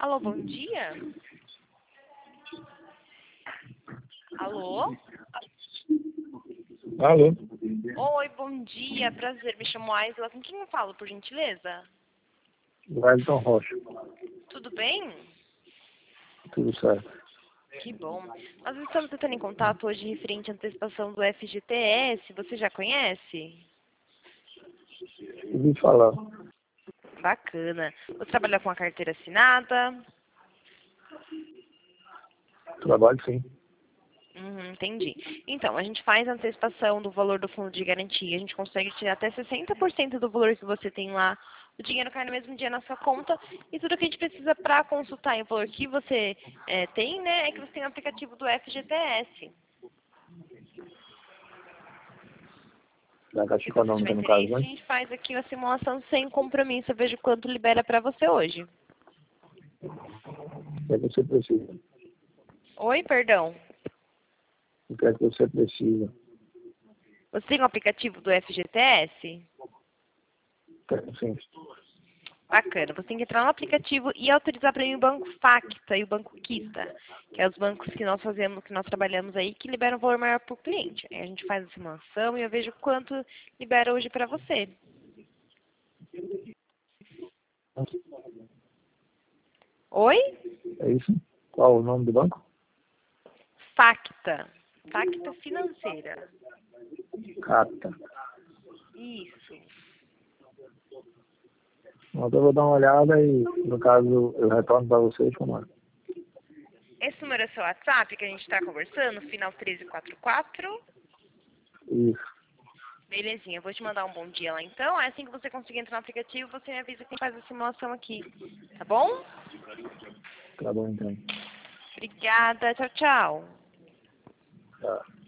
Alô, bom dia. Alô? Alô? Oi, bom dia. Prazer, me chamo Aisla. Com quem eu falo, por gentileza? Wellington Rocha. Tudo bem? Tudo certo. Que bom. Nós estamos entrando em contato hoje referente à antecipação do FGTS. Você já conhece? Ouvi falar. Bacana. Você trabalha com a carteira assinada? Trabalho sim. Entendi. Então, a gente faz a antecipação do valor do fundo de garantia. A gente consegue tirar até 60% do valor que você tem lá. O dinheiro cai no mesmo dia na sua conta. E tudo que a gente precisa para consultar o valor que você tem, né, é que você tem o aplicativo do FGTS. Da Caixa Se você tiver Econômica, no caso, interesse, a né? gente faz aqui uma simulação sem compromisso. Eu vejo quanto libera para você hoje. O que é que você precisa? Oi, perdão. O que é que você precisa? Você tem o aplicativo do FGTS? Sim. Bacana. Você tem que entrar no aplicativo e autorizar para mim o Banco Facta e o Banco Quista, que é os bancos que nós fazemos, que nós trabalhamos aí, que liberam um valor maior para o cliente. Aí a gente faz a simulação e eu vejo quanto libera hoje para você. Oi? É isso? Qual o nome do banco? Facta. Facta Financeira. Capta. Isso. Então eu vou dar uma olhada e, no caso, eu retorno para vocês como é. Esse número é seu WhatsApp que a gente está conversando, final 1344. Isso. Belezinha, eu vou te mandar um bom dia lá então. Aí assim que você conseguir entrar no aplicativo, você me avisa quem faz a simulação aqui. Tá bom? Tá bom, então. Obrigada. Tchau, tchau. Tá.